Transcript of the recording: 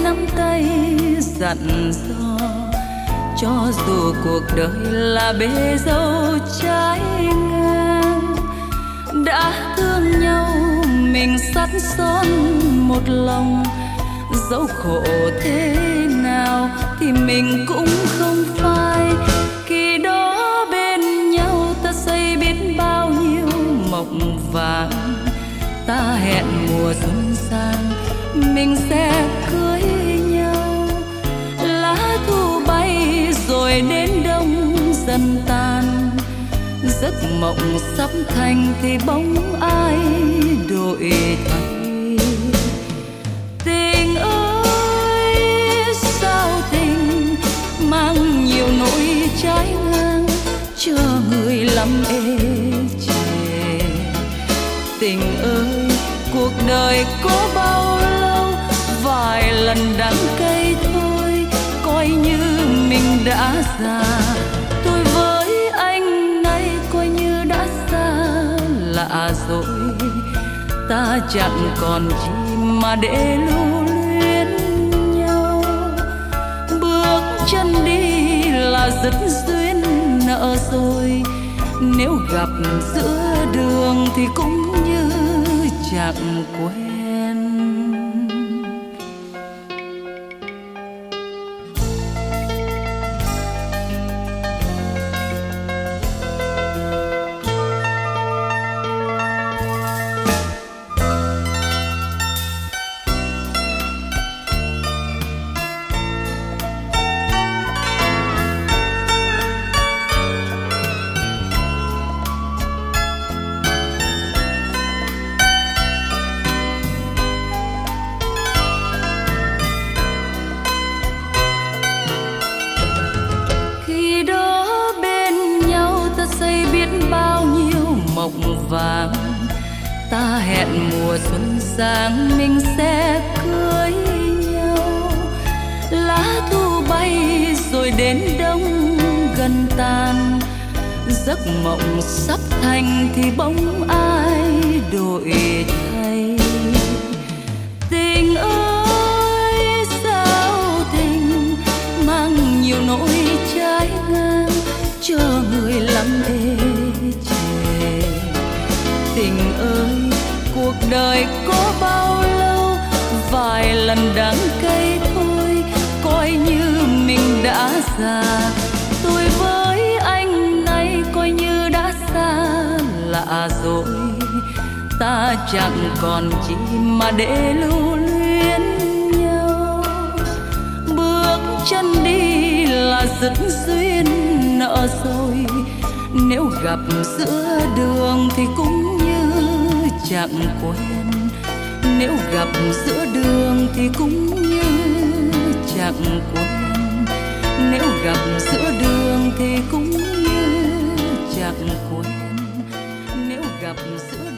nắm tay dặn dò, cho dù cuộc đời là bể dâu trái ngang. Đã thương nhau mình sắt son một lòng, dẫu khổ thế nào thì mình cũng không phai. Khi đó bên nhau ta xây biết bao nhiêu mộng vàng, ta hẹn mùa xuân sang mình sẽ cưới nhau. Lá thu bay rồi đến đông dần tan, giấc mộng sắp thành thì bóng ai đổi thay. Tình ơi sao tình mang nhiều nỗi trái ngang, chờ người lắm ê chề. Tình ơi cuộc đời có bao lâu, vài lần đắng cay thôi, coi như mình đã già. Tôi với anh nay coi như đã xa lạ rồi, ta chẳng còn chi mà để lưu luyến nhau. Bước chân đi là dứt duyên nợ rồi, nếu gặp giữa đường thì cũng như chẳng quen. Mộng vàng ta hẹn mùa xuân sang mình sẽ cưới nhau. Lá thu bay rồi đến đông gần tàn, giấc mộng sắp thành thì bóng ai đổi thay. Tình ơi sao tình mang nhiều nỗi trái ngang, chờ người lắm ê chề. Tình ơi cuộc đời có bao lâu, vài lần đắng cay thôi, coi như mình đã già. Tôi với anh nay coi như đã xa lạ rồi, ta chẳng còn chi mà để lưu luyến nhau. Bước chân đi là dứt duyên nợ rồi, nếu gặp giữa đường thì cũng như chẳng quen. Nếu gặp giữa đường thì cũng như chẳng quen. Nếu gặp giữa đường thì cũng như chẳng quen. Nếu gặp giữa